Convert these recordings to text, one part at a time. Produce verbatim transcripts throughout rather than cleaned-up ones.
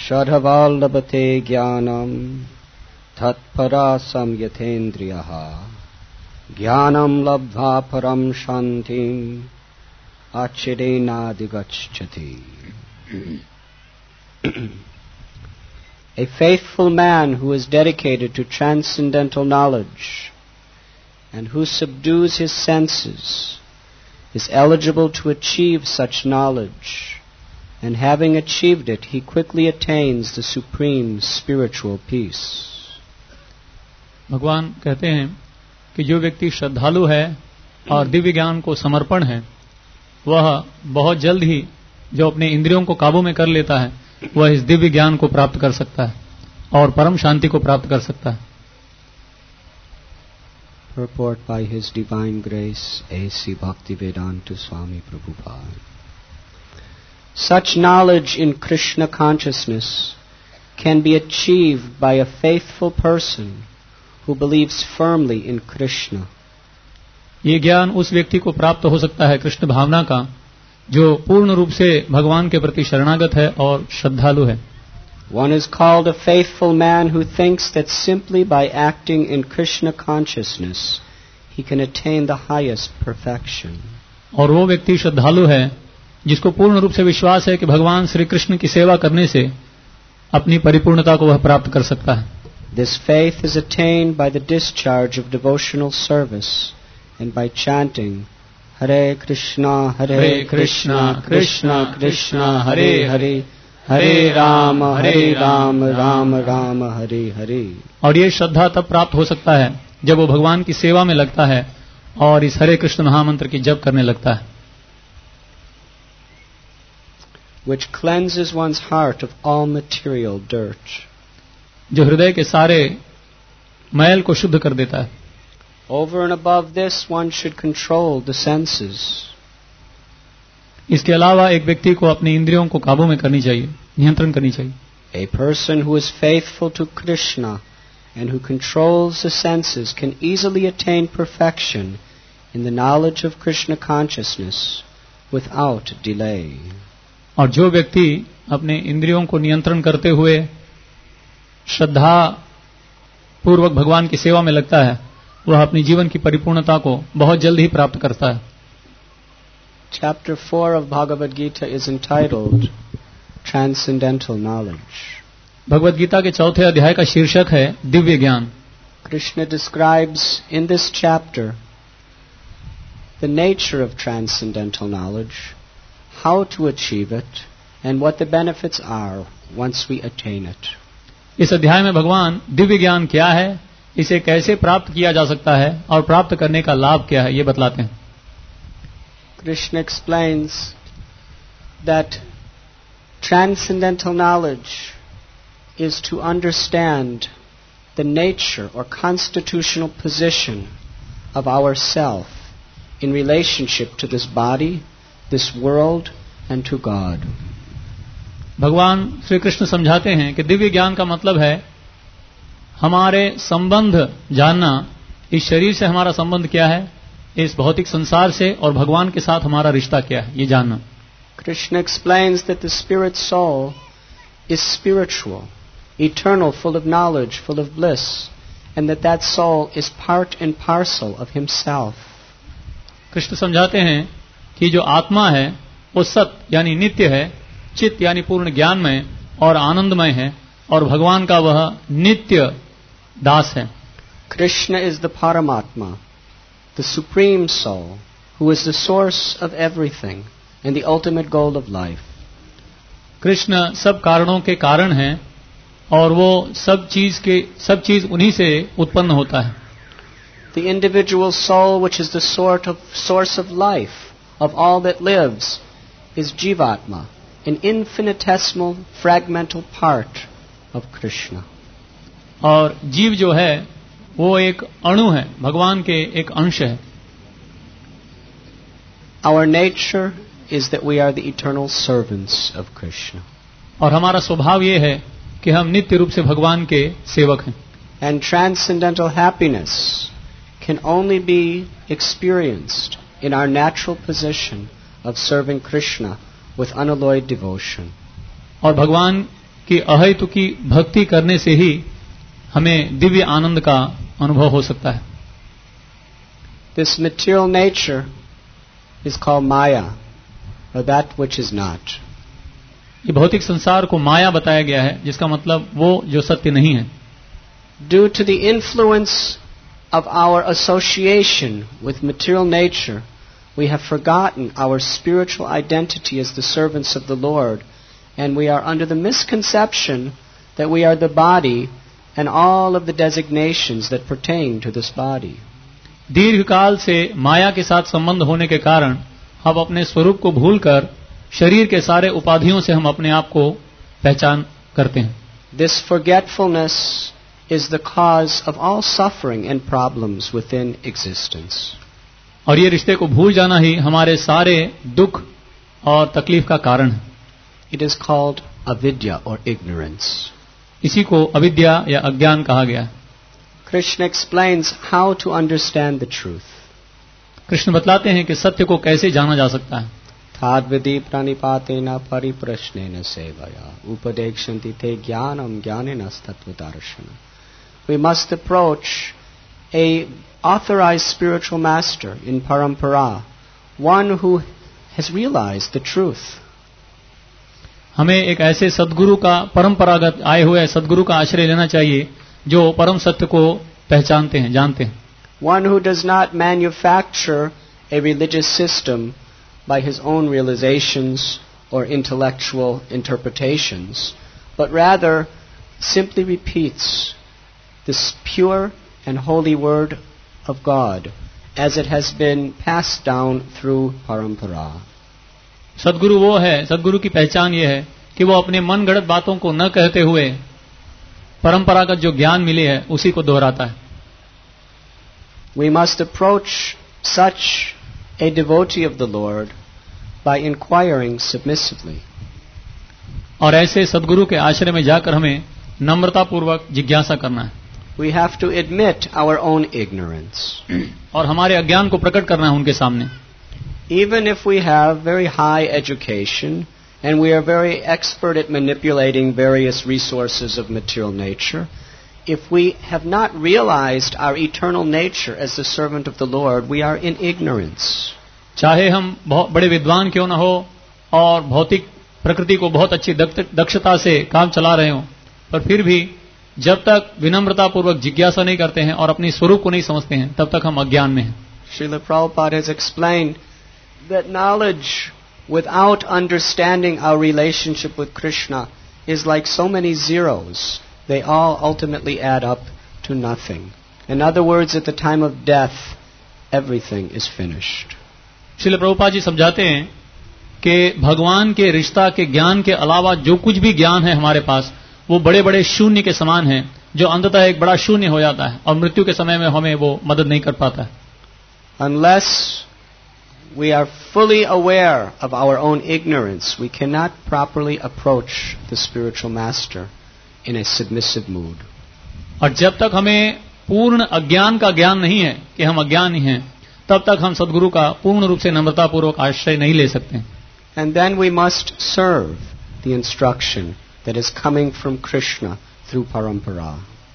षडवल्लभते ज्ञानम तत्परा संयतेन्द्रियः ज्ञानम लब्ध्वा परम शांतिम अचिरेणाधिगच्छति. A faithful man who is dedicated to transcendental knowledge and who subdues his senses is eligible to achieve such knowledge, and having achieved it, he quickly attains the supreme spiritual peace. भगवान कहते हैं कि जो व्यक्ति श्रद्धालु है और दिव्य ज्ञान को समर्पण है, वह बहुत जल्द ही जो अपने इंद्रियों को काबू में कर लेता है, वह इस दिव्य ज्ञान को प्राप्त कर सकता है और परम शांति को प्राप्त कर सकता है. Purport by His Divine Grace, A C Bhaktivedanta Swami Prabhupada. Such knowledge in Krishna consciousness can be achieved by a faithful person who believes firmly in Krishna. ये ज्ञान उस व्यक्ति को प्राप्त हो सकता है कृष्ण भावना का, जो पूर्ण रूप से भगवान के प्रति शरणागत है और श्रद्धालु है. One is called a faithful man who thinks that simply by acting in Krishna consciousness he can attain the highest perfection. और वो व्यक्ति श्रद्धालु है जिसको पूर्ण रूप से विश्वास है कि भगवान श्री कृष्ण की सेवा करने से अपनी परिपूर्णता को वह प्राप्त कर सकता है. This faith is attained by the discharge of devotional service and by chanting Hare Krishna, Hare Krishna, Krishna Krishna, Hare Hare, Hare Rama, Hare Rama, Rama Rama, Hare Hare. और ये श्रद्धा तब प्राप्त हो सकता है जब वो भगवान की सेवा में लगता है और इस हरे कृष्ण महामंत्र की जप करने लगता है. Which cleanses one's heart of all material dirt. जो हृदय के सारे मैल को शुद्ध कर देता है. Over and above this, one should control the senses. इसके अलावा एक व्यक्ति को अपनी इंद्रियों को काबू में करनी चाहिए, नियंत्रण करनी चाहिए. A person who is faithful to Krishna and who controls the senses can easily attain perfection in the knowledge of Krishna consciousness without delay. और जो व्यक्ति अपने इंद्रियों को नियंत्रण करते हुए श्रद्धा पूर्वक भगवान की सेवा में लगता है, वह अपनी जीवन की परिपूर्णता को बहुत जल्द ही प्राप्त करता है. Chapter four of Bhagavad Gita is entitled Transcendental Knowledge. Bhagavad Gita के चौथे अध्याय का शीर्षक है दिव्य ज्ञान. Krishna describes in this chapter the nature of transcendental knowledge, how to achieve it, and what the benefits are once we attain it. इस अध्याय में भगवान दिव्य ज्ञान क्या है, इसे कैसे प्राप्त किया जा सकता है और प्राप्त करने का लाभ क्या है, ये बतलाते हैं. Krishna explains that transcendental knowledge is to understand the nature or constitutional position of ourself in relationship to this body, this world, and to God. भगवान श्री कृष्ण समझाते हैं कि दिव्य ज्ञान का मतलब है हमारे संबंध जानना, इस शरीर से हमारा संबंध क्या है, इस भौतिक संसार से, और भगवान के साथ हमारा रिश्ता क्या है, ये जानना. Krishna explains that the spirit soul is spiritual, eternal, full of knowledge, full of bliss, and that that soul is part and parcel of himself. Krishna समझाते हैं कि जो आत्मा है वो सत्य यानी नित्य है, चित्त यानी पूर्ण ज्ञानमय और आनंदमय है, और भगवान का वह नित्य दास है. Krishna is the Paramatma, the supreme soul, who is the source of everything and the ultimate goal of life. Krishna सब कारणों के कारण हैं और वो सब चीज के सब चीज उन्हीं से उत्पन्न होता है. The individual soul, which is the sort of source of life of all that lives, is Jivatma, an infinitesimal fragmental part of Krishna. और जीव जो है वो एक अणु है, भगवान के एक अंश है. Our nature is that we are the eternal servants of Krishna. और हमारा स्वभाव ये है कि हम नित्य रूप से भगवान के सेवक हैं. And transcendental happiness can only be experienced in our natural position of serving Krishna with unalloyed devotion. और भगवान कि अहेतुकी भक्ति करने से ही हमें दिव्य आनंद का अनुभव हो सकता है। This material nature is called Maya, or that which is not. ये भौतिक संसार को माया बताया गया है, जिसका मतलब वो जो सत्य नहीं है। Due to the influence of our association with material nature, we have forgotten our spiritual identity as the servants of the Lord, and we are under the misconception that we are the body and all of the designations that pertain to this body. दीर्घकाल से माया के साथ संबंध होने के कारण हम अपने स्वरूप को भूलकर शरीर के सारे उपाधियों से हम अपने आप को पहचान करते हैं। This forgetfulness is the cause of all suffering and problems within existence. और ये रिश्ते को भूल जाना ही हमारे सारे दुख और तकलीफ का कारण है। It is called avidya or ignorance. इसी को अविद्या या अज्ञान कहा गया है। Krishna explains how to understand the truth. Krishna बतलाते हैं कि सत्य को कैसे जाना जा सकता है। Tadvidi pranipateना परिप्रश्नेन सेवया उपदेक्षन्ति ते ज्ञानम ज्ञानेन तत्त्वदर्शनम्. We must approach a authorized spiritual master in parampara, one who has realized the truth. हमें एक ऐसे सद्गुरु का परंपरागत आए हुए सद्गुरु का आश्रय लेना चाहिए जो परम सत्य को पहचानते हैं, जानते हैं। One who does not manufacture a religious system by his own realizations or intellectual interpretations, but rather simply repeats this pure and holy word of God as it has been passed down through parampara. सद्गुरु वो है, सद्गुरु की पहचान ये है कि वो अपने मन गढ़ंत बातों को न कहते हुए परंपरागत जो ज्ञान मिले है उसी को दोहराता है। We must approach such a devotee of the Lord by inquiring submissively. और ऐसे सद्गुरु के आश्रय में जाकर हमें नम्रतापूर्वक जिज्ञासा करना है। We have to admit our own ignorance. और हमारे अज्ञान को प्रकट करना है उनके सामने। Even if we have very high education and we are very expert at manipulating various resources of material nature, if we have not realized our eternal nature as the servant of the Lord, we are in ignorance. चाहे हम बहुत बड़े विद्वान क्यों न हो और भौतिक प्रकृति को बहुत अच्छी दक्षता से काम चला रहे हो, पर फिर भी जब तक विनम्रतापूर्वक जिज्ञासा नहीं करते हैं और अपनी स्वरूप को नहीं समझते हैं, तब तक हम अज्ञान में हैं। Srila Prabhupada has explained that knowledge without understanding our relationship with Krishna is like so many zeros. They all ultimately add up to nothing. In other words, at the time of death, everything is finished. Srila Prabhupada ji समझाते हैं कि भगवान के रिश्ता के ज्ञान के अलावा जो कुछ भी ज्ञान है हमारे पास, वो बड़े बड़े शून्य के समान है, जो अंततः एक बड़ा शून्य हो जाता है और मृत्यु के समय में हमें वो मदद नहीं कर पाता है। Unless we are fully aware of our own ignorance, we cannot properly approach the spiritual master in a submissive mood. और जब तक हमें पूर्ण अज्ञान का ज्ञान नहीं है कि हम अज्ञानी हैं, तब तक हम सद्गुरु का पूर्ण रूप से नम्रतापूर्वक आश्रय नहीं ले सकते। And then we must serve the instruction that is coming from Krishna through parampara.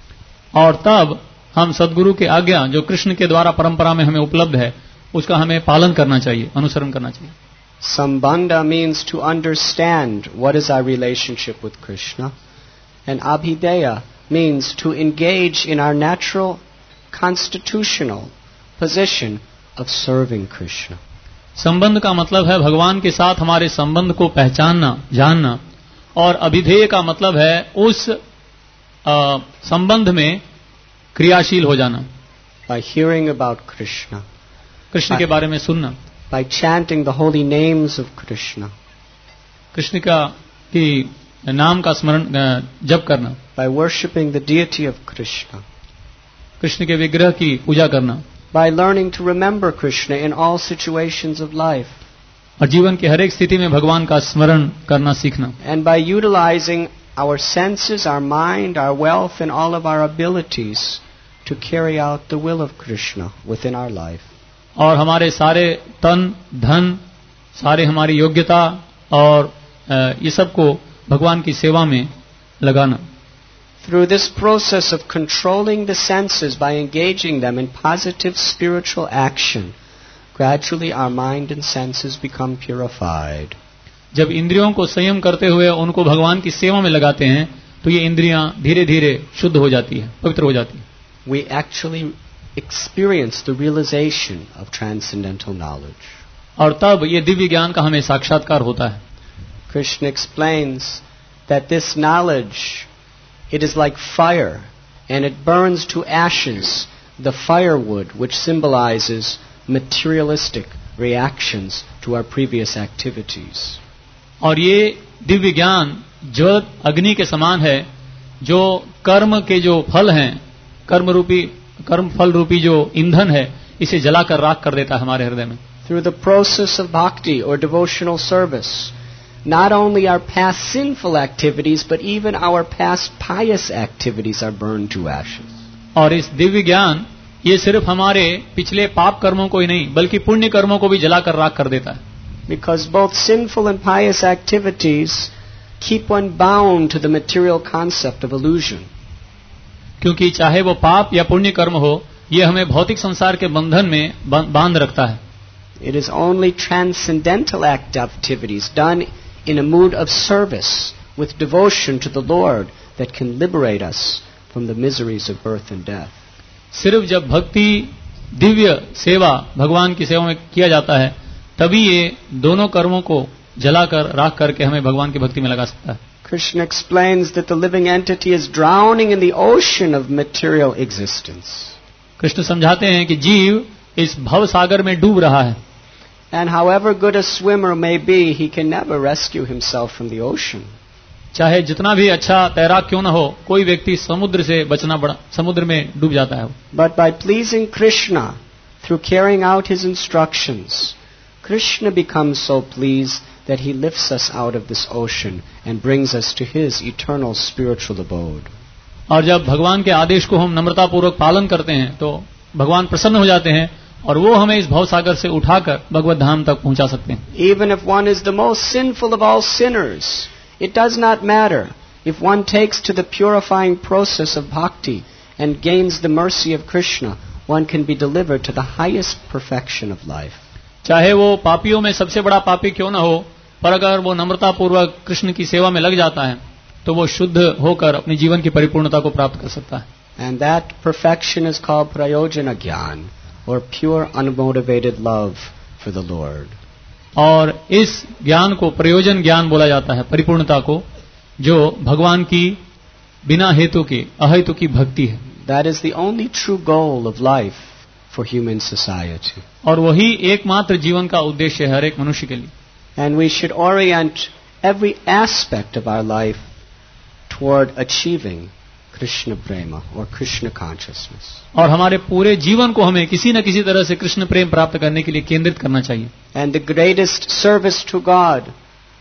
और तब हम सद्गुरु की आज्ञा जो कृष्ण के द्वारा परंपरा में हमें उपलब्ध है, उसका हमें पालन करना चाहिए, अनुसरण करना चाहिए। Sambandha means to understand what is our relationship with Krishna, and abhideya means to engage in our natural constitutional position of serving Krishna. संबंध का मतलब है भगवान के साथ हमारे संबंध को पहचानना, जानना, और अभिधेय का मतलब है उस आ, संबंध में क्रियाशील हो जाना। By hearing about Krishna, Krishna के बारे में सुनना, by chanting the holy names of Krishna, Krishna का की नाम का स्मरण जप करना, by worshipping the deity of Krishna, Krishna के विग्रह की पूजा करना, by learning to remember Krishna in all situations of life, और जीवन की हर एक स्थिति में भगवान का स्मरण करना सीखना, and by utilizing our senses, our mind, our wealth, and all of our abilities to carry out the will of Krishna within our life. और हमारे सारे तन, धन, सारे हमारी योग्यता और ये सब को भगवान की सेवा में लगाना। Through this process of controlling the senses by engaging them in positive spiritual action, gradually our mind and senses become purified. जब इंद्रियों को संयम करते हुए उनको भगवान की सेवा में लगाते हैं तो ये इंद्रियां धीरे धीरे शुद्ध हो जाती है, पवित्र हो जाती है। We actually experience the realization of transcendental knowledge. और तब ये दिव्य ज्ञान का हमें साक्षात्कार होता है। Krishna explains that this knowledge, it is like fire, and it burns to ashes the firewood which symbolizes materialistic reactions to our previous activities. और ये दिव्य ज्ञान ज्वलत अग्नि के समान है जो कर्म के जो फल हैं, कर्म रूपी कर्म फल रूपी जो ईंधन है, इसे जलाकर राख कर देता है हमारे हृदय में। Through the process of bhakti or devotional service, not only our past sinful activities, but even our past pious activities are burned to ashes. और इस दिव्य ज्ञान ये सिर्फ हमारे पिछले पाप कर्मों को ही नहीं बल्कि पुण्य कर्मों को भी जलाकर राख कर देता है। Because both sinful and pious activities keep one bound to the material concept of illusion. क्योंकि चाहे वो पाप या पुण्य कर्म हो, ये हमें भौतिक संसार के बंधन में बांध रखता है। It is only transcendental activities done in a mood of service with devotion to the Lord that can liberate us from the miseries of birth and death. सिर्फ जब भक्ति दिव्य सेवा भगवान की सेवा में किया जाता है तभी ये दोनों कर्मों को जलाकर राख करके हमें भगवान की भक्ति में लगा सकता है। Krishna explains that the living entity is drowning in the ocean of material existence. Krishna समझाते हैं कि जीव इस भव सागर में डूब रहा है। And however good a swimmer may be, he can never rescue himself from the ocean. चाहे जितना भी अच्छा तैराक क्यों न हो, कोई व्यक्ति समुद्र से बचना बड़ा समुद्र में डूब जाता है। But by pleasing Krishna through carrying out his instructions, Krishna becomes so pleased that he lifts us out of this ocean and brings us to his eternal spiritual abode. और जब भगवान के आदेश को हम नम्रतापूर्वक पालन करते हैं तो भगवान प्रसन्न हो जाते हैं और वो हमें इस भवसागर से उठाकर भगवत धाम तक पहुंचा सकते हैं। Even if one is the most sinful of all sinners, it does not matter. If one takes to the purifying process of bhakti and gains the mercy of Krishna, one can be delivered to the highest perfection of life. चाहे वो पापियों में सबसे बड़ा पापी क्यों न हो, पर अगर वो नम्रतापूर्वक कृष्ण की सेवा में लग जाता है तो वो शुद्ध होकर अपने जीवन की परिपूर्णता को प्राप्त कर सकता है। And that perfection is called prayojana gyan, or pure unmotivated love for the Lord. और इस ज्ञान को प्रयोजन ज्ञान बोला जाता है, परिपूर्णता को, जो भगवान की बिना हेतु के अहेतु की भक्ति है। That is the only true goal of life for human society. और वही एकमात्र जीवन का उद्देश्य है हर एक मनुष्य के लिए। And we should orient every aspect of our life toward achieving Krishna prema or Krishna consciousness. और हमारे पूरे जीवन को हमें किसी न किसी तरह से कृष्ण प्रेम प्राप्त करने के लिए केंद्रित करना चाहिए। And the greatest service to God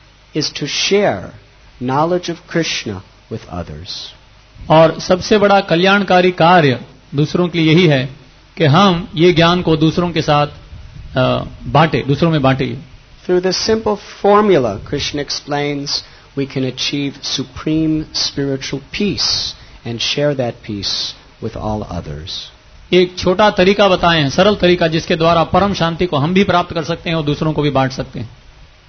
is to share knowledge of Krishna with others. और सबसे बड़ा कल्याणकारी कार्य दूसरों के लिए यही है कि हम ये ज्ञान को दूसरों के साथ बांटे, दूसरों में बांटे। Through this simple formula, Krishna explains, we can achieve supreme spiritual peace and share that peace with all others. एक छोटा तरीका बताए हैं, सरल तरीका जिसके द्वारा परम शांति को हम भी प्राप्त कर सकते हैं और दूसरों को भी बांट सकते हैं।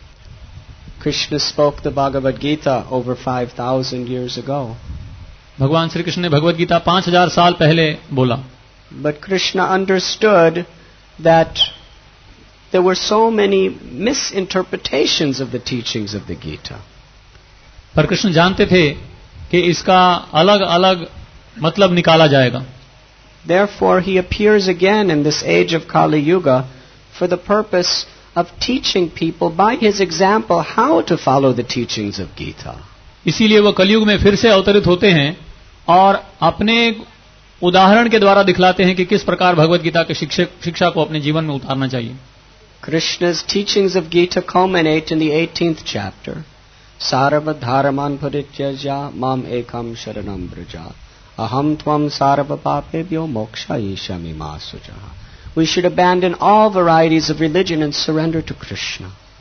Krishna spoke the Bhagavad Gita over five thousand years ago. भगवान श्री कृष्ण ने भगवद गीता पांच हजार साल पहले बोला। But Krishna understood that there were so many misinterpretations of the teachings of the Gita. पर कृष्ण जानते थे कि इसका अलग अलग मतलब निकाला जाएगा। Therefore he appears again in this age of Kali Yuga for the purpose of teaching people by his example how to follow the teachings of Gita. इसीलिए वो कलयुग में फिर से अवतरित होते हैं और अपने उदाहरण के द्वारा दिखलाते हैं कि किस प्रकार भगवद गीता के शिक्षा को अपने जीवन में उतारना चाहिए। Krishna's teachings of Gita culminate in the eighteenth chapter. Sarva dharaman parityaja mam ekam sharanam braja. Aham tvam sarva papebhyo mokshayishami masujaha. We should abandon all varieties of religion and surrender to Krishna.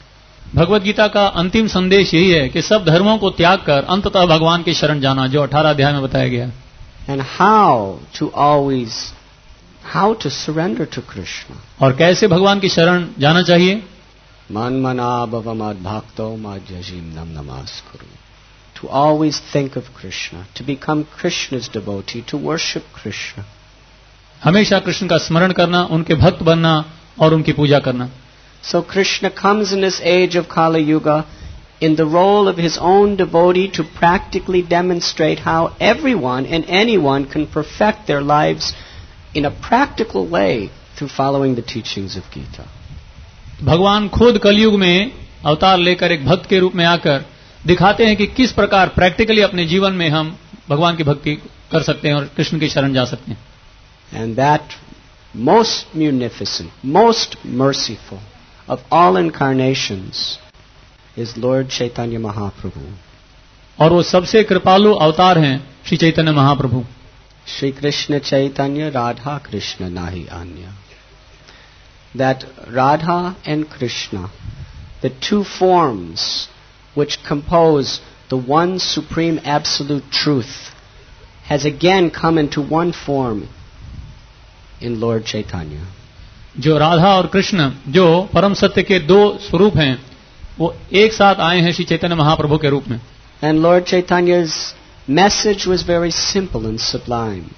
Bhagavad Gita का अंतिम संदेश यही है कि सब धर्मों को त्याग कर अंततः भगवान की शरण जाना, जो अठारह अध्याय में बताया गया है. And how to always, how to surrender to Krishna. और कैसे भगवान की शरण जाना चाहिए. Man mana bhava mad bhakto madhyajim nam namaskuru. To always think of Krishna, to become Krishna's devotee, to worship Krishna. हमेशा कृष्ण का स्मरण करना, उनके भक्त बनना और उनकी पूजा करना. So Krishna comes in this age of Kali Yuga in the role of his own devotee to practically demonstrate how everyone and anyone can perfect their lives in a practical way through following the teachings of Gita. भगवान खुद कलयुग में अवतार लेकर एक भक्त के रूप में आकर दिखाते हैं कि किस प्रकार प्रैक्टिकली अपने जीवन में हम भगवान की भक्ति कर सकते हैं और कृष्ण की शरण जा सकते हैं. And that most munificent, most merciful of all incarnations is Lord Chaitanya Mahaprabhu. और वो सबसे कृपालु अवतार हैं Shri Chaitanya Mahaprabhu. Shri Krishna Chaitanya Radha Krishna Nahi Anya. That Radha and Krishna, the two forms which compose the one supreme absolute truth, has again come into one form in Lord Chaitanya. जो राधा और कृष्ण जो परम सत्य के दो स्वरूप हैं, वो एक साथ आए हैं श्री चैतन्य महाप्रभु के रूप में. And Lord Chaitanya's message was very simple and sublime.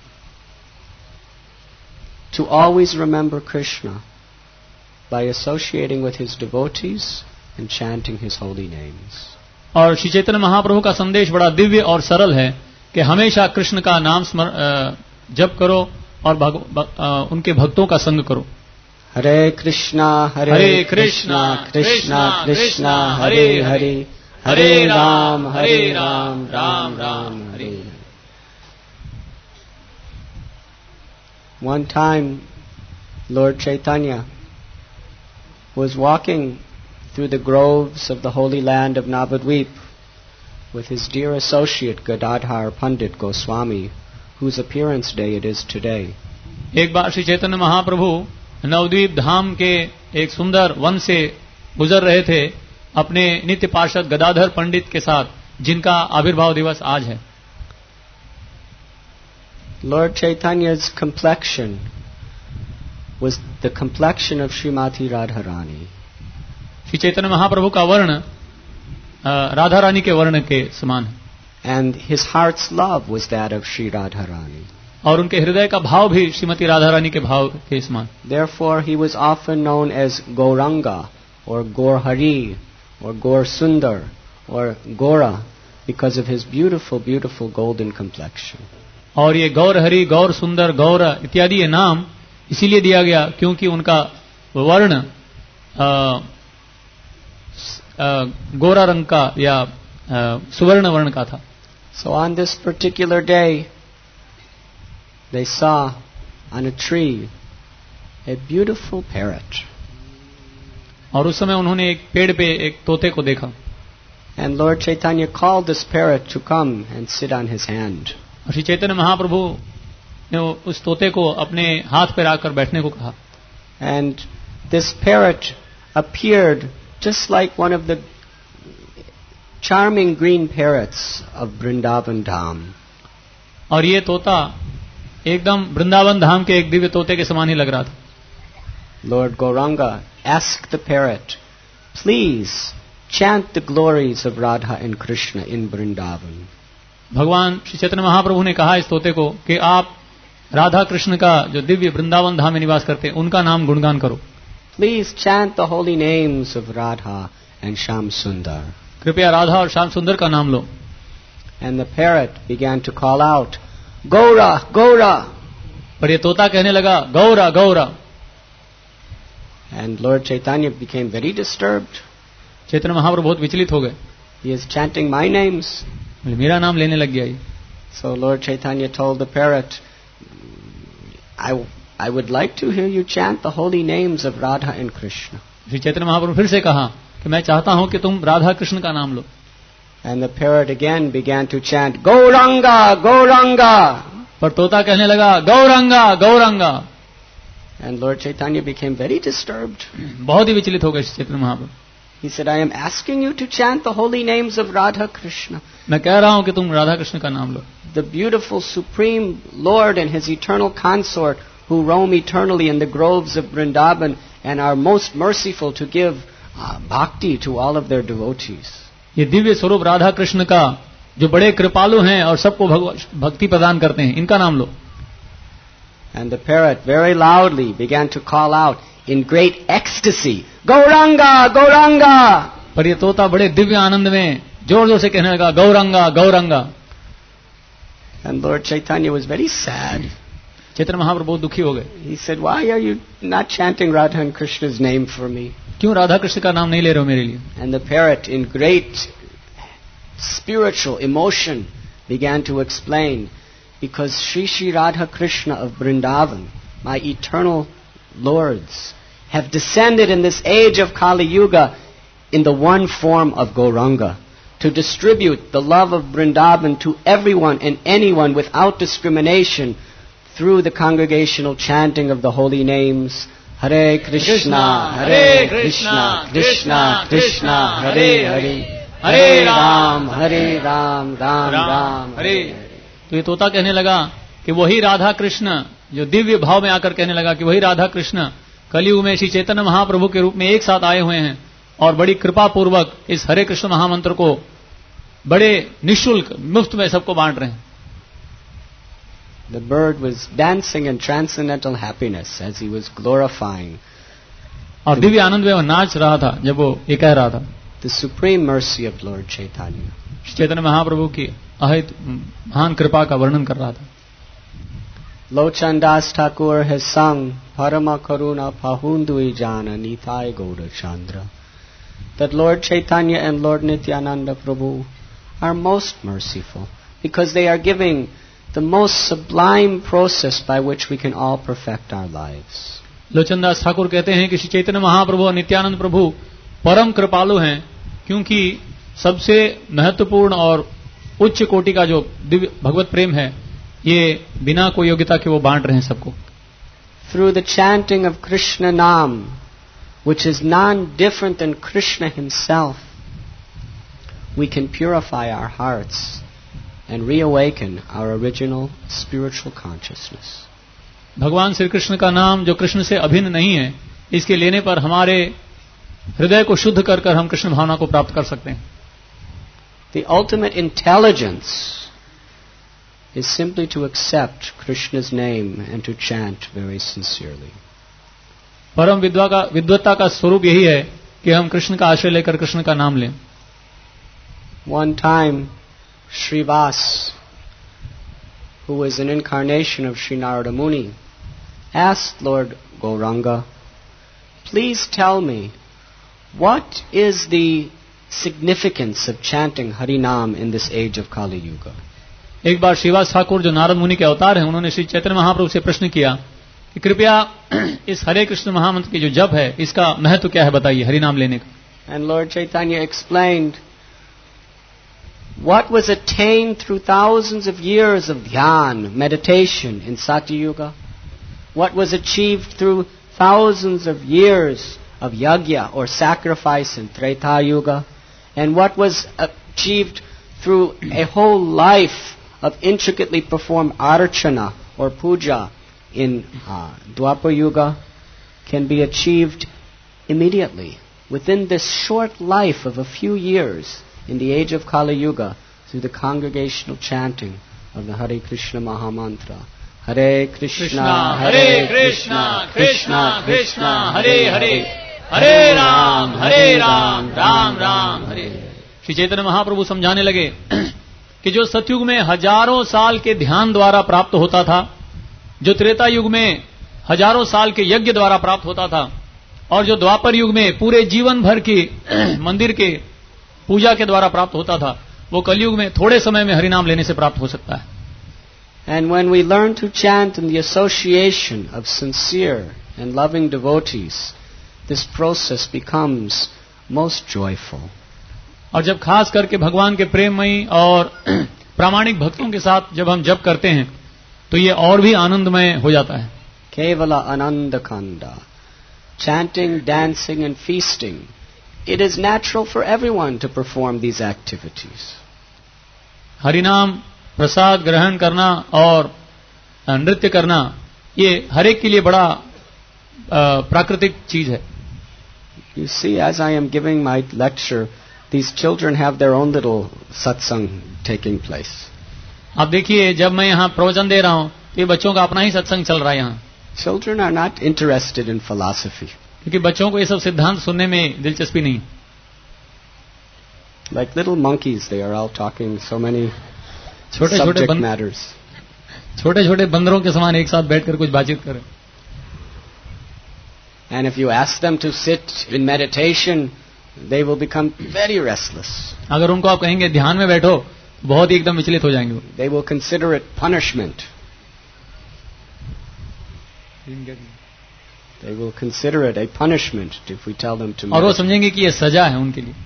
To always remember Krishna by associating with his devotees and chanting his holy names. और श्री चैतन्य महाप्रभु का संदेश बड़ा दिव्य और सरल है कि हमेशा कृष्ण का नाम जप करो और भग, भग, उनके भक्तों का संग करो. हरे कृष्णा हरे कृष्णा कृष्णा कृष्णा हरे हरे हरे राम हरे राम राम राम हरे. One time Lord Chaitanya was walking through the groves of the holy land of Navadvip with his dear associate Gadadhar Pandit Goswami, whose appearance day it is today. एक बार श्री चैतन्य महाप्रभु नवद्वीप धाम के एक सुंदर वन से गुजर रहे थे अपने नित्य पार्षद गदाधर पंडित के साथ, जिनका आविर्भाव दिवस आज है. Lord Chaitanya's complexion was the complexion of Srimati Radharani. Shri Chaitanya Mahaprabhu का वर्ण राधा रानी के वर्ण के समान है. And his heart's love was that of Sri Radharani. और उनके हृदय का भाव भी श्रीमती राधा रानी के भाव के समान. Therefore he was often known as Gauranga or Gaur Hari or Gaur Sundar or Gora because of his beautiful beautiful golden complexion. और ये गौर हरि, गौर सुंदर, गौर इत्यादि ये नाम इसीलिए दिया गया क्योंकि उनका वर्ण गोरा रंग का या सुवर्ण वर्ण का था. So on this particular day they saw on a tree a beautiful parrot. और उस समय उन्होंने एक पेड़ पे एक तोते को देखा. And Lord Chaitanya called this parrot to come and sit on his hand. और श्री चैतन्य महाप्रभु ने उस तोते को अपने हाथ पर आकर बैठने को कहा. And this parrot appeared just like one of the charming green parrots of Vrindavan Dham. और ये तोता एकदम वृंदावन धाम के एक दिव्य तोते के समान ही लग रहा था. Lord Gauranga asked the parrot, "Please chant the glories of Radha and Krishna in Vrindavan." भगवान श्री चैतन्य महाप्रभु ने कहा इस तोते को कि आप राधा कृष्ण का जो दिव्य वृंदावन धाम में निवास करते हैं उनका नाम गुणगान करो. Please chant the holy names of Radha and Sham Sundar. कृपया राधा और श्याम सुंदर का नाम लो. And the parrot began to call out, "Gaura, Gaura." पर ये तोता कहने लगा Gaura Gaura. And Lord Chaitanya became very disturbed. Chaitanya Mahaprabhu बहुत विचलित हो गए. He is chanting my names. मेरा नाम लेने लग गया ये. So Lord Chaitanya told the parrot, I, I would like to hear you chant the holy names of Radha and Krishna. Shri Chaitanya Mahaprabhu फिर से कहा कि मैं चाहता हूं कि तुम राधा कृष्ण का नाम लो. And the parrot again began to chant, Gauranga, Gauranga. पर तोता कहने लगा Gauranga Gauranga. And Lord Chaitanya became very disturbed. बहुत ही विचलित हो गए Shri Chaitanya Mahaprabhu. He said, I am asking you to chant the holy names of Radha Krishna. मैं कह रहा हूं कि तुम राधा कृष्ण का नाम लो. The beautiful supreme Lord and his eternal consort who roam eternally in the groves of Vrindavan and are most merciful to give uh, bhakti to all of their devotees. ये दिव्य स्वरूप राधा कृष्ण का जो बड़े कृपालु हैं और सबको भक्ति प्रदान करते हैं, इनका नाम लो. And the parrot very loudly began to call out in great ecstasy, Gauranga, Gauranga! पर ये तोता बड़े दिव्य आनंद में जोर जोर से कहने लगा, Gauranga, Gauranga. And Lord Chaitanya was very sad. Chaitanya Mahaprabhu बहुत दुखी हो गए. He said, why are you not chanting Radha and Krishna's name for me? क्यों राधा कृष्ण का नाम नहीं ले रहे हो मेरे लिए? And the parrot in great spiritual emotion began to explain, because Sri Sri Radha Krishna of Vrindavan, my eternal lords, have descended in this age of Kali Yuga in the one form of Gauranga, to distribute the love of Vrindavan to everyone and anyone without discrimination through the congregational chanting of the holy names, Hare Krishna, Hare Krishna, Krishna Krishna, Hare Hare, Hare Ram, Hare Ram, Ram Ram, Hare. तो ये तोता कहने लगा कि वही राधा कृष्ण, जो दिव्य भाव में आकर कहने लगा कि वही राधा कृष्ण कलयुग में श्री चैतन्य महाप्रभु के रूप में एक साथ आए हुए हैं और बड़ी कृपा पूर्वक इस हरे कृष्ण महामंत्र को बड़े निःशुल्क मुफ्त में सबको बांट रहे हैं. The bird was dancing in transcendental happiness as he was glorifying. और दिव्य आनंद में वो नाच रहा था जब वो ये कह रहा था, the supreme mercy of Lord Chaitanya. Chaitanya Mahaprabhu की अहित महान कृपा का वर्णन कर रहा था. Lochan Das Thakur has sung Parama Karuna Pahundui Jana Nitai Gaura Chandra, that Lord Chaitanya and Lord Nityananda Prabhu are most merciful because they are giving the most sublime process by which we can all perfect our lives. Lochan Das Thakur कहते हैं कि श्री चैतन्य महाप्रभु और नित्यानंद प्रभु परम कृपालु हैं, क्योंकि सबसे महत्वपूर्ण और उच्च कोटि का जो दिव्य भगवत प्रेम है, ये बिना कोई योग्यता के वो बांट रहे हैं सबको. Through the chanting of Krishna Nam, which is non-different than Krishna himself, we can purify our hearts and reawaken our original spiritual consciousness. भगवान श्री कृष्ण का नाम जो कृष्ण से अभिन्न नहीं है, इसके लेने पर हमारे हृदय को शुद्ध कर कर हम कृष्ण भावना को प्राप्त कर सकते हैं. The ultimate intelligence is simply to accept Krishna's name and to chant very sincerely. परम विद्वा का विद्वत्ता का स्वरूप यही है कि हम कृष्ण का आश्रय लेकर कृष्ण का नाम लें. One time, Srivas, who was an incarnation of Sri Narada Muni, asked Lord Gauranga, please tell me, what is the significance of chanting Harinam in this age of Kali Yuga? एक बार श्रीवास ठाकुर जो नारद मुनि के अवतार हैं, उन्होंने श्री चैतन्य महाप्रभु से प्रश्न किया कि कृपया इस हरे कृष्ण महामंत्र की जो जप है, इसका महत्व क्या है, बताइए हरिनाम लेने का. And Lord Chaitanya explained what was attained through thousands of years of dhyan, meditation in Satya Yuga, what was achieved through thousands of years of yajna or sacrifice in Treta Yuga, and what was achieved through a whole life of intricately performed archana or puja in uh, Dwapar Yuga, can be achieved immediately within this short life of a few years in the age of Kali Yuga through the congregational chanting of the Hare Krishna Mahamantra. Hare Krishna, Hare Krishna, Krishna Krishna, Hare Hare, Hare Ram, Hare Ram, Ram Ram, Hare. Shri Chaitanya Mahaprabhu समझाने लगे कि जो सतयुग में हजारों साल के ध्यान द्वारा प्राप्त होता था, जो त्रेता युग में हजारों साल के यज्ञ द्वारा प्राप्त होता था, और जो द्वापर युग में पूरे जीवन भर की मंदिर के पूजा के द्वारा प्राप्त होता था, वो कलयुग में थोड़े समय में हरिनाम लेने से प्राप्त हो सकता है. And when we learn to chant in the association of sincere and loving devotees, this process becomes most joyful. और जब खास करके भगवान के प्रेममयी और प्रामाणिक भक्तों के साथ जब हम जप करते हैं, तो ये और भी आनंदमय हो जाता है. Kevala Ananda Kanda. Chanting, dancing and feasting it is natural for everyone to perform these activities. हरिनाम प्रसाद ग्रहण करना और नृत्य करना ये हर एक के लिए बड़ा प्राकृतिक चीज है. You see, as I am giving my lecture, these children have their own little satsang taking place. आप देखिए, जब मैं यहाँ प्रवचन दे रहा हूँ ये बच्चों का अपना ही सत्संग चल रहा है यहाँ. Children are not interested in philosophy. क्योंकि बच्चों को ये सब सिद्धांत सुनने में दिलचस्पी नहीं. Like little monkeys, they are all talking so many छोटे छोटे subject matters. छोटे छोटे बंदरों के समान एक साथ बैठकर कुछ बातचीत करें. And if you ask them to sit in meditation, they will become very restless. अगर उनको आप कहेंगे ध्यान में बैठो, बहुत ही एकदम विचलित हो जाएंगे. They will consider it punishment. They will consider it a punishment if we tell them to meditate. और वो समझेंगे कि ये सजा है उनके लिए.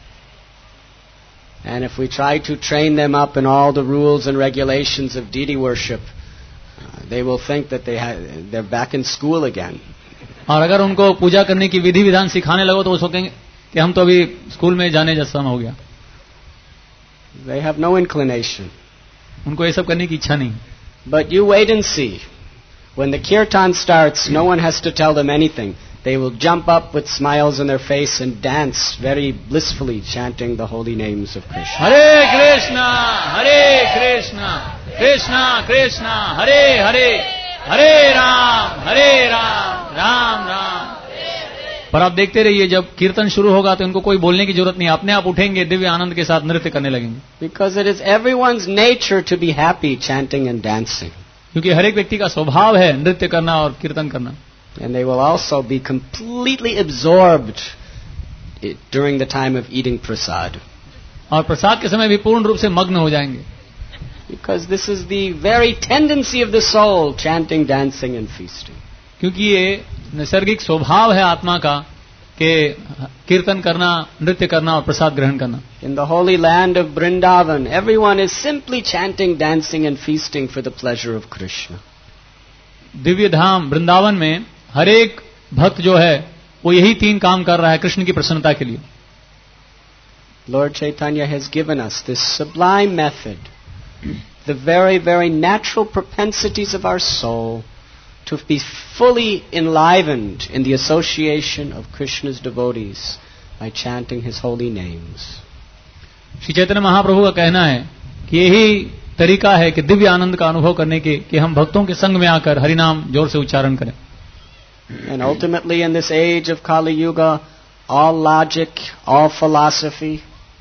And if we try to train them up in all the rules and regulations of deity worship, uh, they will think that they ha- they're back in school again. और अगर उनको पूजा करने की विधि विधान सिखाने लगो तो वो सोचेंगे कि हम तो अभी स्कूल में जाने जैसा हो गया. They have no inclination. उनको ये सब करने की इच्छा नहीं. But you wait and see. When the kirtan starts, no one has to tell them anything. They will jump up with smiles on their face and dance very blissfully, chanting the holy names of Krishna. Hare Krishna, Hare Krishna, Krishna Krishna, Hare Hare, Hare Ram, Hare Ram, Ram Ram. पर आप देखते रहिए, जब कीर्तन शुरू होगा तो इनको कोई बोलने की जरूरत नहीं, अपने आप उठेंगे, दिव्य आनंद के साथ नृत्य करने लगेंगे. Because it is everyone's nature to be happy chanting and dancing. क्योंकि हर एक व्यक्ति का स्वभाव है नृत्य करना और कीर्तन करना. And they will also be completely absorbed during the time of eating prasad. और प्रसाद के समय भी पूर्ण रूप से मग्न हो जाएंगे. Because this is the very tendency of the soul, chanting, dancing and feasting. क्योंकि ये नैसर्गिक स्वभाव है आत्मा का कि कीर्तन करना, नृत्य करना और प्रसाद ग्रहण करना. In the holy land of Vrindavan, everyone is simply chanting, dancing and feasting for the pleasure of Krishna. Divya धाम वृंदावन में हर एक भक्त जो है वो यही तीन काम कर रहा है कृष्ण की प्रसन्नता के लिए. Lord Chaitanya has given us this sublime method, the very, very natural propensities of our soul to be fully enlivened in the association of Krishna's devotees by chanting his holy names. Shri Chaitanya Mahaprabhu का कहना है कि यही तरीका है कि दिव्य आनंद का अनुभव करने के कि हम भक्तों के संग में आकर हरिनाम जोर से उच्चारण करें. And ultimately in this age of Kali Yuga, all logic, all philosophy,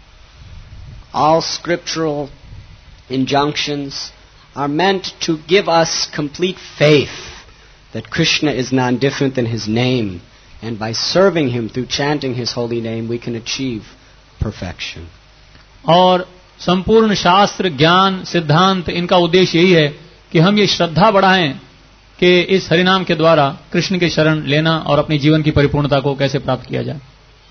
all scriptural injunctions are meant to give us complete faith that Krishna is none different than his name, and by serving him through chanting his holy name we can achieve perfection. और संपूर्ण शास्त्र, ज्ञान, सिद्धांत, इनका उद्देश्य यही है कि हम ये श्रद्धा बढ़ाएं कि इस हरिनाम के द्वारा कृष्ण के शरण लेना और अपने जीवन की परिपूर्णता को कैसे प्राप्त किया जाए.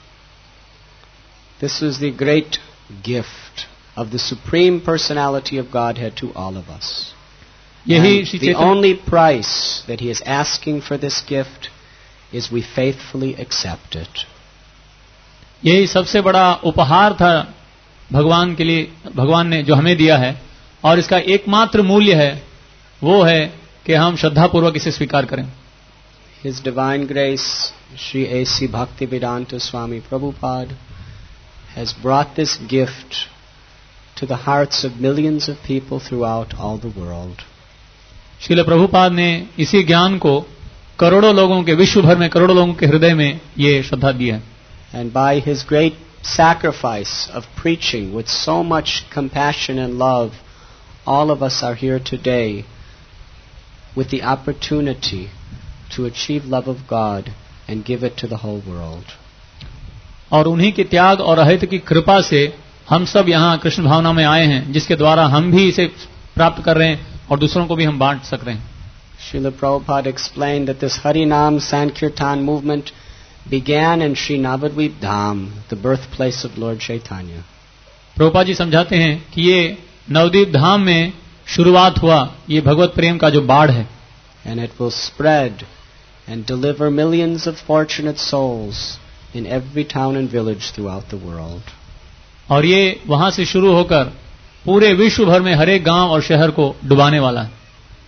This is the great gift of the Supreme Personality of Godhead to all of us. यही Shri the Chaitanya only price that he is asking for this gift is we faithfully accept it. यही सबसे बड़ा उपहार था भगवान के लिए, भगवान ने जो हमें दिया है, और इसका एकमात्र मूल्य है वो है कि हम श्रद्धापूर्वक इसे स्वीकार करें. His Divine Grace, Sri A C Bhaktivedanta Swami Prabhupada, has brought this gift to the hearts of millions of people throughout all the world. Srila Prabhupada ने इसी ज्ञान को करोड़ों लोगों के, विश्व भर में करोड़ों लोगों के हृदय में ये श्रद्धा दी है. And by his great sacrifice of preaching with so much compassion and love, all of us are here today with the opportunity to achieve love of God and give it to the whole world. और उन्हीं के त्याग और अहित की कृपा से हम सब यहाँ कृष्ण भावना में आए हैं, जिसके द्वारा हम भी इसे प्राप्त कर रहे हैं और दूसरों को भी हम बांट सक रहे हैं. Srila Prabhupada explained that this Harinam Sankirtan movement began in Sri Navadvip Dham, the birthplace of Lord Chaitanya. Prabhupada ji समझाते हैं कि ये नवदीप धाम में शुरुआत हुआ ये भगवत प्रेम का जो बाढ़ है. And it will spread and deliver millions of fortunate souls in every town and village throughout the world. और ये वहां से शुरू होकर पूरे विश्व भर में हर एक गांव और शहर को डुबाने वाला है.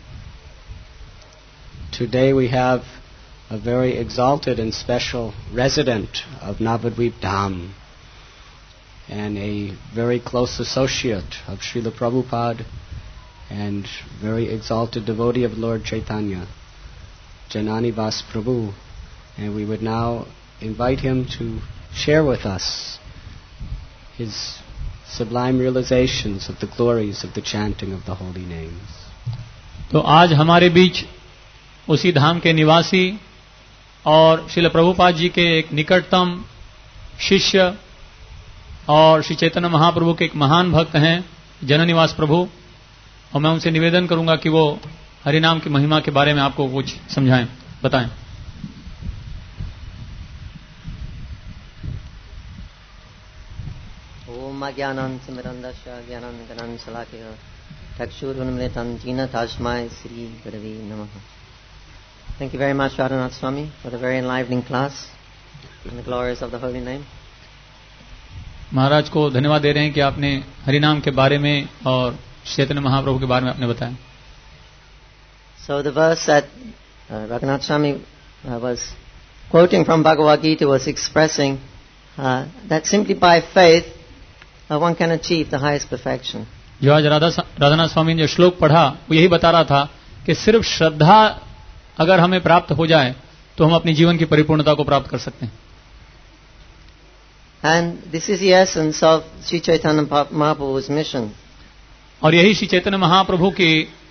Today we have a very exalted and special resident of Navadvip Dham and a very close associate of Srila Prabhupada and very exalted devotee of Lord Chaitanya, Janani Vas Prabhu, and we would now invite him to share with us his sublime realizations of the glories of the chanting of the holy names. तो आज हमारे बीच उसी धाम के निवासी और श्रील प्रभुपाद जी के एक निकटतम शिष्य और श्री चैतन्य महाप्रभु के एक महान भक्त हैं जननिवास प्रभु, और मैं उनसे निवेदन करूंगा कि वो हरिनाम की महिमा के बारे में आपको कुछ समझाएं, बताएं. ओम ज्ञानं तिमिरन्धस्य ज्ञानाञ्जनं शलाकया चक्षुरुन्मिलितं येन तस्मै श्री गुरवे नमः. Thank you very much, Radhanath Swami, for the very enlivening class and the glories of the holy name. महाराज को धन्यवाद दे रहे हैं कि आपने हरिनाम के बारे में और चैतन्य महाप्रभु के बारे में आपने बताया. So the verse that uh, Radhanath Swami uh, was quoting from Bhagavad Gita was expressing uh, that simply by faith uh, one can achieve the highest perfection. जो आज राधा राधानाथ स्वामी ने जो श्लोक पढ़ा वो यही बता रहा था कि सिर्फ श्रद्धा अगर हमें प्राप्त हो जाए तो हम अपनी जीवन की परिपूर्णता को प्राप्त कर सकते हैं. And this is the essence of Sri Chaitanya Mahaprabhu's mission. और यही श्री चैतन्य महाप्रभु के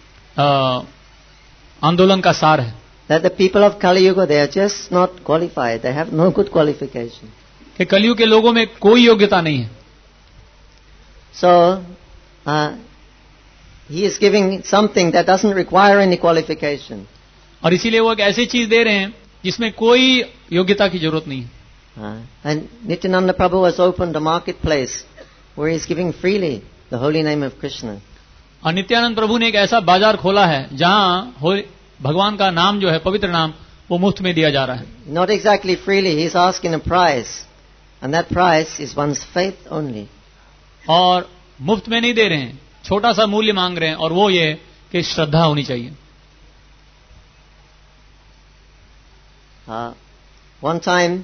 आंदोलन का सार है. That the people of Kali Yuga, they are just not qualified. They have no good qualification. कि कलयुग के लोगों में कोई योग्यता नहीं है. So uh, he is giving something that doesn't require any qualification. और इसीलिए वो एक ऐसी चीज दे रहे हैं जिसमें कोई योग्यता की जरूरत नहीं है. Uh, and Nityananda Prabhu has opened a marketplace where he is giving freely the holy name of Krishna. और नित्यानंद प्रभु ने एक ऐसा बाजार खोला है जहां भगवान का नाम जो है पवित्र नाम वो मुफ्त में दिया जा रहा है. Not exactly freely, he is asking a price, and that price is one's faith only. और मुफ्त में नहीं दे रहे हैं, छोटा सा मूल्य मांग रहे हैं, और वो ये कि श्रद्धा होनी चाहिए. Uh, one time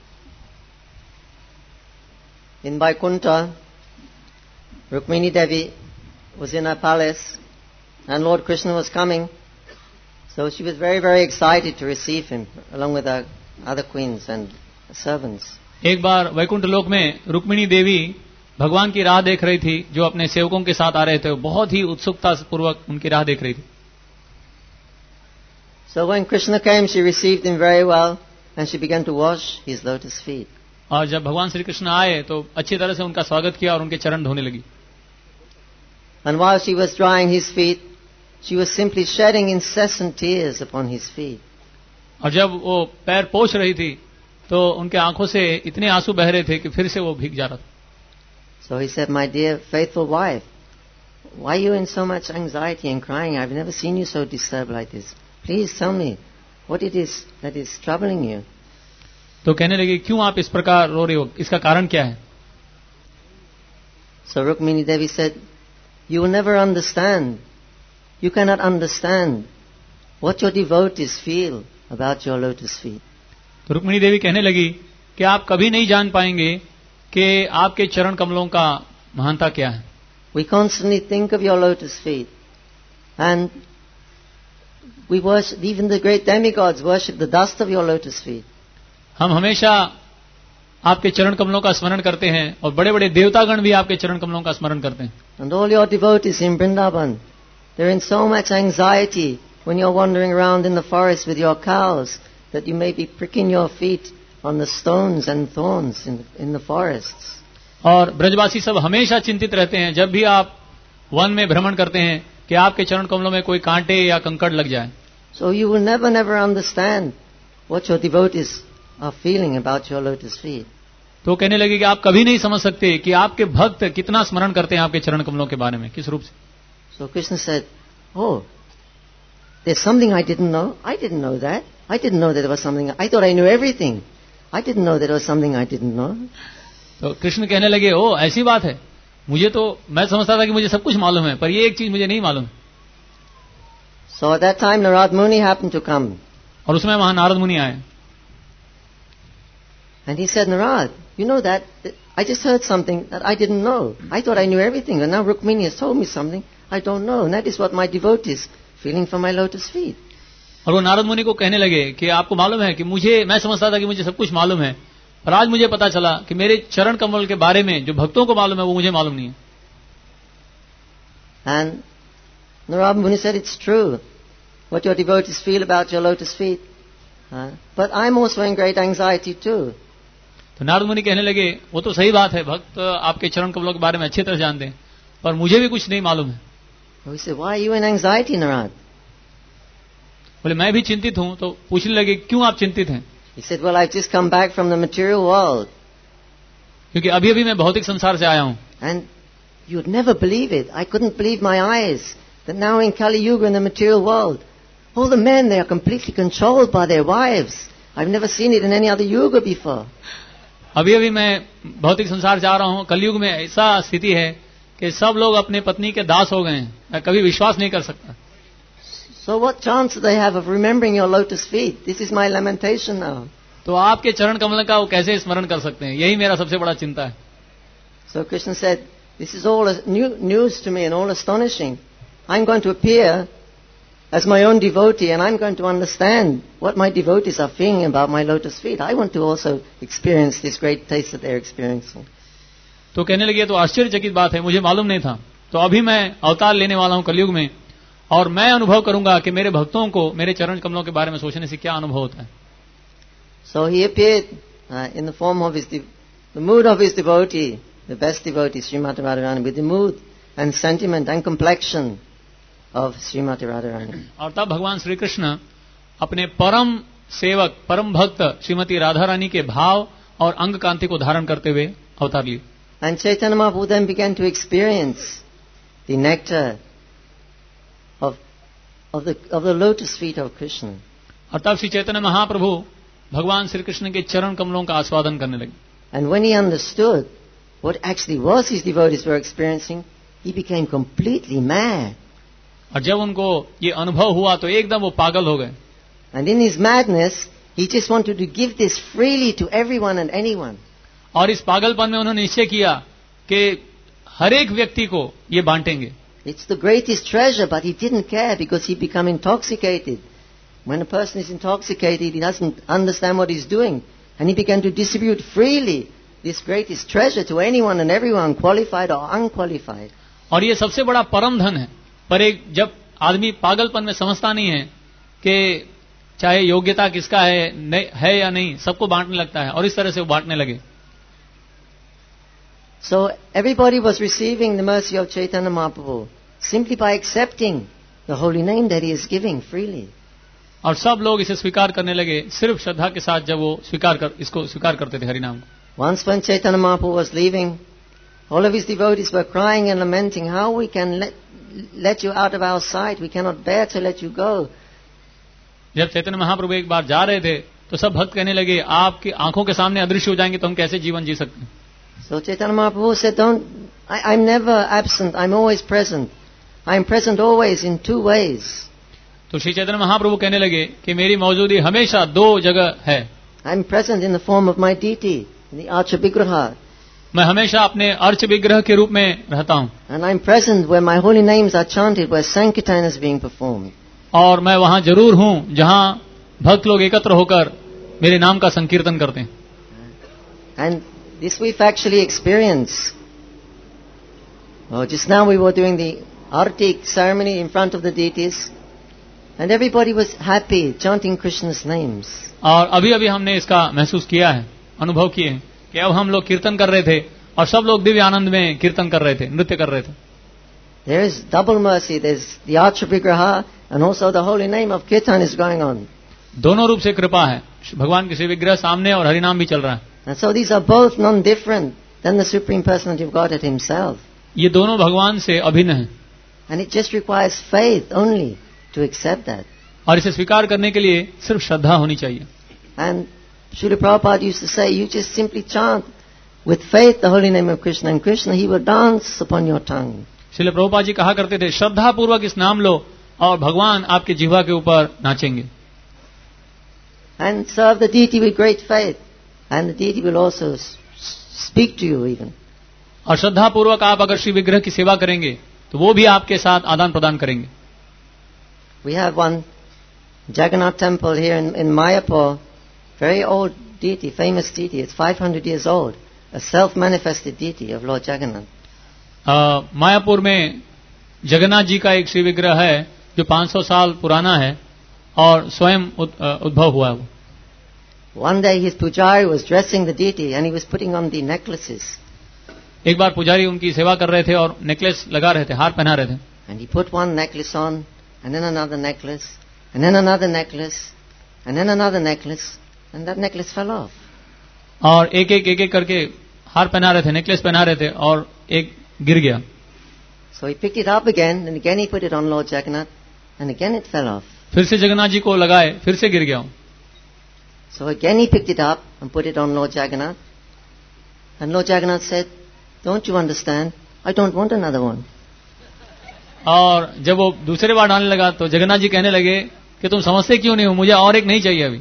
in Vaikuntha, Rukmini Devi was in her palace and Lord Krishna was coming. So she was very, very excited to receive him along with her other queens and servants. एक बार वैकुंठ लोक में रुक्मिणी देवी भगवान की राह देख रही थी, जो अपने सेवकों के साथ आ रहे थे. बहुत ही उत्सुकता पूर्वक उनकी राह देख रही थी. So when Krishna came, she received him very well and she began to wash his lotus feet. और जब भगवान श्री कृष्ण आए तो अच्छी तरह से उनका स्वागत किया और उनके चरण धोने लगी. And while she was drying his feet, she was simply shedding incessant tears upon his feet. और जब वो पैर पोंछ रही थी तो उनके आंखों से इतने आंसू बह रहे थे कि फिर से वो भीग जा रहा था. So he said, "My dear faithful wife, why are you in so much anxiety and crying? I've never seen you so disturbed like this. Please tell me what it is that is troubling you." तो कहने लगी, क्यों आप इस प्रकार रो रही हो, इसका कारण क्या है? So Rukmini Devi said, "You will never understand. You cannot understand what your devotees feel about your lotus feet." तो रुक्मिणी देवी कहने लगी कि आप कभी नहीं जान पाएंगे कि आपके चरण कमलों का महानता क्या है. We constantly think of your lotus feet, and we worship, even the great demigods worship the dust of your lotus feet. हम हमेशा आपके चरण कमलों का स्मरण करते हैं और बड़े बड़े देवतागण भी आपके चरण कमलों का स्मरण करते हैं. And all your devotees in Vrindavan, they're in so much anxiety when you're wandering around in the forest with your cows that you may be pricking your feet on the stones and thorns in, in the forests. और ब्रजवासी सब हमेशा चिंतित रहते हैं जब भी आप one में भ्रमण करते हैं कि आपके चरण कमलों में कोई कांटे या कंकड़ लग जाए. So you will never, never understand what your devotees are feeling about your lotus feet. तो कहने लगे कि आप कभी नहीं समझ सकते कि आपके भक्त कितना स्मरण करते हैं आपके चरण कमलों के बारे में, किस रूप से. So Krishna said, "Oh, there's something I didn't know. I didn't know that. I didn't know that there was something. I thought I knew everything. I didn't know there was something I didn't know. तो कृष्ण कहने लगे, ओ ऐसी बात है, मुझे तो मैं समझता था कि मुझे सब कुछ मालूम है, पर ये एक चीज मुझे नहीं मालूम. So at that time Narad Muni happened to come. और उसमें वहां नारद मुनि आए. And he said, Narad, you know that, that I just heard something that I didn't know. I thought I knew everything, and now Rukmini has told me something I don't know, and that is what my devotees feeling for my lotus feet. और वो नारद मुनि को कहने लगे कि आपको मालूम है कि मुझे, मैं समझता था कि मुझे सब कुछ मालूम है, पर आज मुझे पता चला कि मेरे चरण कमल के बारे में जो भक्तों को मालूम है वो मुझे मालूम नहीं है. And Narad Muni said, it's true what your devotees feel about your lotus feet, uh, but I'm also in great anxiety too. तो नारद मुनि कहने लगे, वो तो सही बात है, भक्त आपके चरण कमलों के बारे में अच्छी तरह जानते हैं, पर मुझे भी कुछ नहीं मालूम है. He said, why are you in anxiety, Narad? बोले मैं भी चिंतित हूं. तो पूछने लगे, क्यों आप चिंतित हैं? He said, well, I've just come back from the material world. क्योंकि अभी अभी मैं भौतिक संसार से आया हूं. And you'd never believe it. I couldn't believe my eyes that now in Kali Yuga in the material world, all the men, they are completely controlled by their wives. I've never seen it in any other yuga before. अभी अभी मैं भौतिक संसार से आ रहा हूं. कलयुग में ऐसा स्थिति है कि सब लोग अपने पत्नी के दास हो गए हैं. मैं कभी विश्वास नहीं कर सकता. So what chance do they have of remembering your lotus feet? This is my lamentation now. तो आपके चरण कमल का वो कैसे स्मरण कर सकते हैं? यही मेरा सबसे बड़ा चिंता है. So Krishna said, this is all new news to me and all astonishing. I'm going to appear as my own devotee and I'm going to understand what my devotees are feeling about my lotus feet. I want to also experience this great taste that they're experiencing. तो कहने लगे, तो आश्चर्यचकित बात है, मुझे मालूम नहीं था. तो अभी मैं अवतार लेने वाला हूं कलयुग में, और मैं अनुभव करूंगा कि मेरे भक्तों को मेरे चरण कमलों के बारे में सोचने से क्या अनुभव होता है. So he appeared uh, in the form of his, de- the mood of his devotee, the best devotee, Srimati Radharani, with the mood and sentiment and complexion of Srimati Radharani. और तब भगवान श्री कृष्ण अपने परम सेवक, परम भक्त श्रीमती राधा रानी के भाव और अंग कांति को धारण करते हुए अवतार लिए. And Chaitanya Mahaprabhu then began to experience the nectar of of the of the lotus feet of Krishna. और तब श्री चैतन्य महाप्रभु भगवान श्री कृष्ण के चरण कमलों का आस्वादन करने लगे. And when he understood what actually was his devotees were experiencing, he became completely mad. और जब उनको ये अनुभव हुआ तो एकदम वो पागल हो गए. And in his madness, he just wanted to give this freely to everyone and anyone. और इस पागलपन में उन्होंने निश्चय किया कि हर एक व्यक्ति को ये बांटेंगे. It's the greatest treasure, but he didn't care because he became intoxicated. When a person is intoxicated, he doesn't understand what he's doing. And he began to distribute freely this greatest treasure to anyone and everyone, qualified or unqualified. और ये सबसे बड़ा परम धन है. पर एक जब आदमी पागलपन में समझता नहीं है कि चाहे योग्यता किसका है, है या नहीं, सबको बांटने लगता है, और इस तरह से वो बांटने लगे. So everybody was receiving the mercy of Chaitanya Mahaprabhu simply by accepting the holy name that he is giving freely. और सब लोग इसे स्वीकार करने लगे सिर्फ श्रद्धा के साथ. जब वो स्वीकार कर इसको स्वीकार करते थे हरिनाम को. Once when Chaitanya Mahaprabhu was leaving, all of his devotees were crying and lamenting, how we can let, let you out of our sight, we cannot bear to let you go. जब चैतन्य महाप्रभु एक बार जा रहे थे तो सब भक्त कहने लगे, आपकी आंखों के सामने अदृश्य हो जाएंगे तो हम कैसे जीवन जी सकते हैं. So Chaitanya Mahaprabhu said, don't, I, I'm never absent, I'm always present. I'm present always in two ways. तो श्री चैतन्य महाप्रभु कहने लगे कि मेरी मौजूदगी हमेशा दो जगह है. I'm present in the form of my deity, in the Archa Vigraha. मैं हमेशा अपने अर्च विग्रह के रूप में रहता हूँ. And I'm present where my holy names are chanted, where Sankirtan is being performed. और मैं वहां जरूर हूँ जहाँ भक्त लोग एकत्र होकर मेरे नाम का संकीर्तन करते हैं. And this we've actually experienced. Oh, just now we were doing the Arati ceremony in front of the deities, and everybody was happy chanting Krishna's names. और अभी अभी हमने इसका महसूस किया है, अनुभव किए हैं कि अब हम लोग कीर्तन कर रहे थे और सब लोग दिव्य आनंद में कीर्तन कर रहे थे, नृत्य कर रहे थे. There is double mercy. There's the Archa Vigraha and also the holy name of Kirtan is going on. दोनों रूप से कृपा है. भगवान के श्री विग्रह सामने और हरिनाम भी चल रहा है. And so these are both non-different than the Supreme Personality of Godhead Himself. ये दोनों भगवान से अभिन्न हैं. And it just requires faith only to accept that. और इसे स्वीकार करने के लिए सिर्फ श्रद्धा होनी चाहिए. And Srila Prabhupada used to say, you just simply chant with faith the holy name of Krishna, and Krishna, he will dance upon your tongue. Srila Prabhupada ji कहा करते थे, श्रद्धा पूर्वक इस नाम लो और भगवान आपके जिह्वा के ऊपर नाचेंगे. And serve the deity with great faith, and the deity will also speak to you even. और श्रद्धा पूर्वक आप अगर श्री विग्रह की सेवा करेंगे तो वो भी आपके साथ आदान प्रदान करेंगे. We have one Jagannath temple here in, in Mayapur, very old deity, famous deity. It's five hundred years old, a self-manifested deity of Lord Jagannath. uh, Mayapur में जगन्नाथ जी का एक श्री विग्रह है जो पाँच सौ साल पुराना है और स्वयं उद्भव हुआ है. One day his pujari was dressing the deity and he was putting on the necklaces. एक बार पुजारी उनकी सेवा कर रहे थे और नेकलेस लगा रहे थे, हार पहना रहे थे. And he put one necklace on, and then another necklace, and then another necklace, and then another necklace, and that necklace fell off. और एक एक एक एक करके हार पहना रहे थे, नेकलेस पहना रहे थे और एक गिर गया. So he picked it up again, and again he put it on Lord Jagannath, and again it fell off. फिर से जगन्नाथ जी को लगाए, फिर से गिर गया. So again he picked it up and put it on Lord Jagannath, and Lord Jagannath said, "Don't you understand? I don't want another one." और जब वो दूसरे बार डालने लगा तो जगन्नाथ जी कहने लगे कि तुम समझते क्यों नहीं हो, मुझे और एक नहीं चाहिए अभी.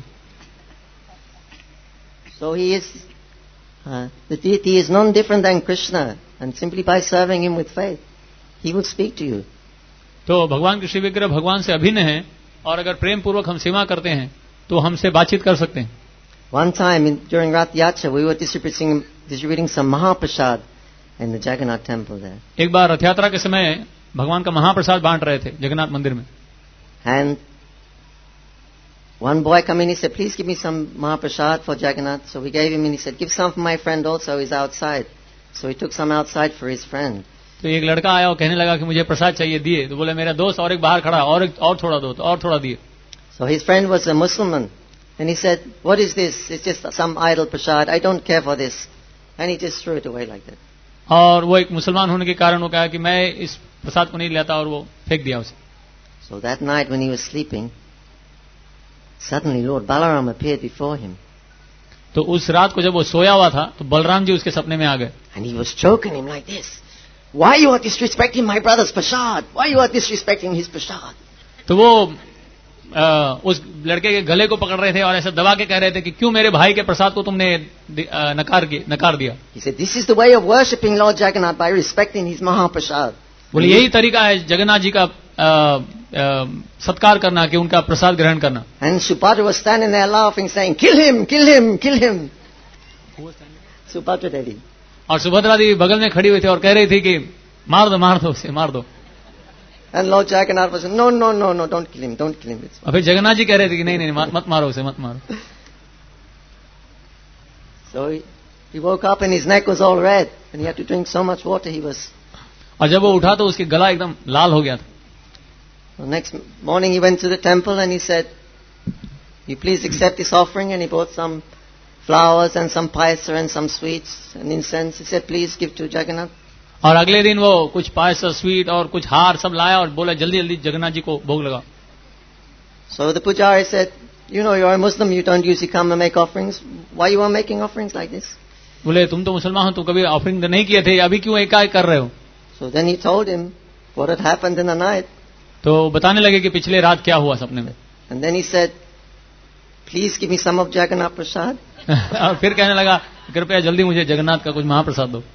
So he is, uh, the deity is none different than Krishna, and simply by serving him with faith, he will speak to you. तो भगवान के श्री विग्रह भगवान से अभिन्न है और अगर प्रेम पूर्वक हम सेवा करते हैं तो हमसे बातचीत कर सकते हैं. One time in, during Rath Yatra, we were distributing, distributing some Mahaprasad in the Jagannath temple there. एक बार रथ यात्रा के समय भगवान का महाप्रसाद बांट रहे थे जगन्नाथ मंदिर में. And one boy came in, he said, "Please give me some Mahaprasad for Jagannath." So we gave him, and he said, "Give some for my friend also, he's outside." So he took some outside for his friend. तो एक लड़का आया और कहने लगा कि मुझे प्रसाद चाहिए, दिए. तो बोले मेरा दोस्त और एक बाहर खड़ा, और एक और थोड़ा दो, तो और थोड़ा दिए. So his friend was a Muslim, and he said, "What is this? It's just some idle prasad. I don't care for this." And he just threw it away like that. और वो एक मुसलमान होने के कारण वो कहा कि मैं इस प्रसाद को नहीं लेता, और वो फेंक दिया उसे. So that night when he was sleeping, suddenly Lord Balaram appeared before him. तो उस रात को जब वो सोया हुआ था तो बलराम जी उसके सपने में आ गए. And he was choking him like this. "Why you are disrespecting my brother's prasad? Why you are disrespecting his prasad?" तो वो आ, उस लड़के के गले को पकड़ रहे थे और ऐसा दबा के कह रहे थे कि क्यों मेरे भाई के प्रसाद को तुमने नकार नकार दिया. He said, "This is the way of worshipping Lord Jagannath, by respecting his Mahaprasad." बोले यही तरीका है जगन्नाथ जी का आ, आ, सत्कार करना, कि उनका प्रसाद ग्रहण करना. And Subhadra was standing there laughing, saying, "Kill him, kill him, kill him." Subhadra Devi. और सुभद्रा देवी बगल में खड़ी हुई थी और कह रही थी कि मार दो, मार दो उसे, मार दो. And Lord Jagannath was saying, "No, no, no, no, don't kill him, don't kill him." और फिर जगन्नाथ जी कह रहे थे कि नहीं नहीं मत, मत मारो उसे, मत मारो. So he, he woke up and his neck was all red, and he had to drink so much water. He was. और जब वो उठा तो उसके गला एकदम लाल हो गया था. The next morning he went to the temple and he said, "You please accept this offering." And he brought some flowers and some paisa and some sweets and incense. He said, "Please give to Jagannath." और अगले दिन वो कुछ पायसा, sweet और कुछ हार सब लाया और बोला जल्दी जल्दी जगन्नाथ जी को भोग लगा. So the pujari said, "You know, you are a Muslim, you don't usually come and make offerings. Why you are making offerings like this?" बोले तुम तो मुसलमान हो, तुम कभी ऑफरिंग नहीं किए थे, अभी क्यों एकाएक कर रहे हो. So then he told him what had happened in the night. तो बताने लगे कि पिछले रात क्या हुआ सपने में. And then he said, "Please give me some of Jagannath Prasad." और फिर कहने लगा कृपया जल्दी मुझे जगन्नाथ का कुछ महाप्रसाद दो.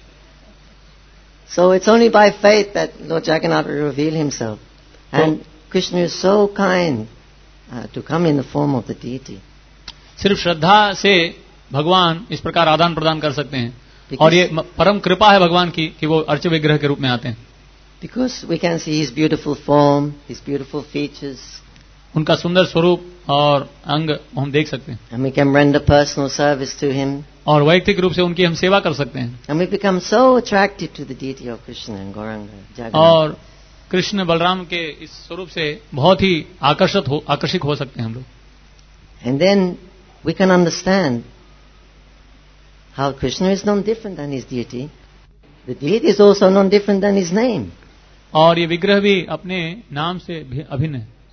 So it's only by faith that Lord Jagannath will reveal himself. And so, Krishna is so kind uh, to come in the form of the deity. सिर्फ श्रद्धा से भगवान इस प्रकार आदान प्रदान कर सकते हैं. और ये परम कृपा है भगवान की कि वो अर्च विग्रह के रूप में आते हैं. Because we can see his beautiful form, his beautiful features. उनका सुंदर स्वरूप और अंग हम देख सकते हैं. And we can render personal service to him. और वैयक्तिक रूप से उनकी हम सेवा कर सकते हैं. And we become so attracted to the deity of Krishna and Gauranga, Jagannath. और कृष्ण बलराम के इस स्वरूप से बहुत ही आकर्षित हो आकर्षित हो सकते हैं हम लोग. And then we can understand how Krishna is no different than his deity. The deity is also no different than his name. और ये विग्रह भी अपने नाम से अभिन्न है.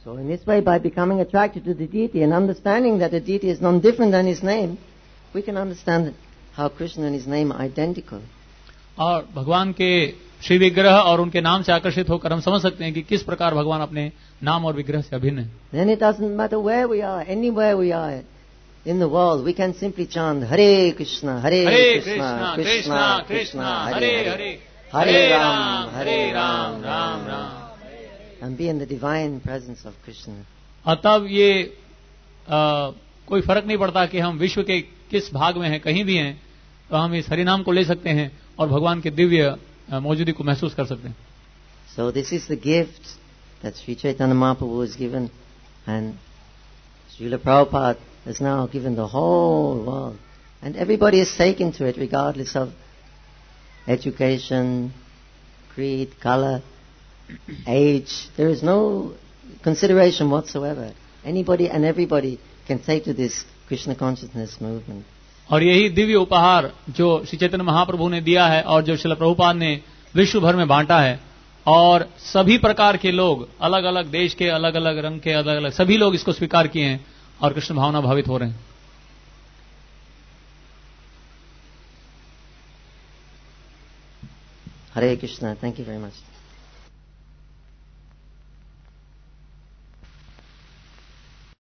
So in this way, by becoming attracted to the deity and understanding that the deity is none different than his name, we can understand how Krishna and his name are identical. और भगवान के श्री विग्रह और उनके नाम से आकर्षित होकर हम समझ सकते हैं कि किस प्रकार भगवान अपने नाम और विग्रह से अभिन्न है. Then it doesn't matter where we are, anywhere we are in the world, we can simply chant Hare Krishna, Hare, Hare Krishna, Krishna, Krishna Krishna, Hare Hare, Hare Ram, Hare Ram, Ram Ram, and be in the divine presence of Krishna. अतः ये आ, कोई फर्क नहीं पड़ता कि हम विश्व के किस भाग में हैं, कहीं भी हैं, तो हम इस हरिनाम को ले सकते हैं और भगवान के दिव्य मौजूदी को महसूस कर सकते हैं. So this is the gift that Sri Chaitanya Mahaprabhu has given, and Srila Prabhupada has now given the whole world, and everybody is taken to it regardless of education, creed, color, age. There is no consideration whatsoever. Anybody and everybody can take to this Krishna consciousness movement. और यही दिव्य उपहार जो श्री चैतन्य महाप्रभु ने दिया है और जो श्रील प्रभुपाद ने विश्व भर में बांटा है, और सभी प्रकार के लोग, अलग अलग देश के, अलग अलग रंग के, अलग अलग सभी लोग इसको स्वीकार किए हैं और कृष्ण भावना भावित हो रहे हैं. Hare Krishna. Thank you very much.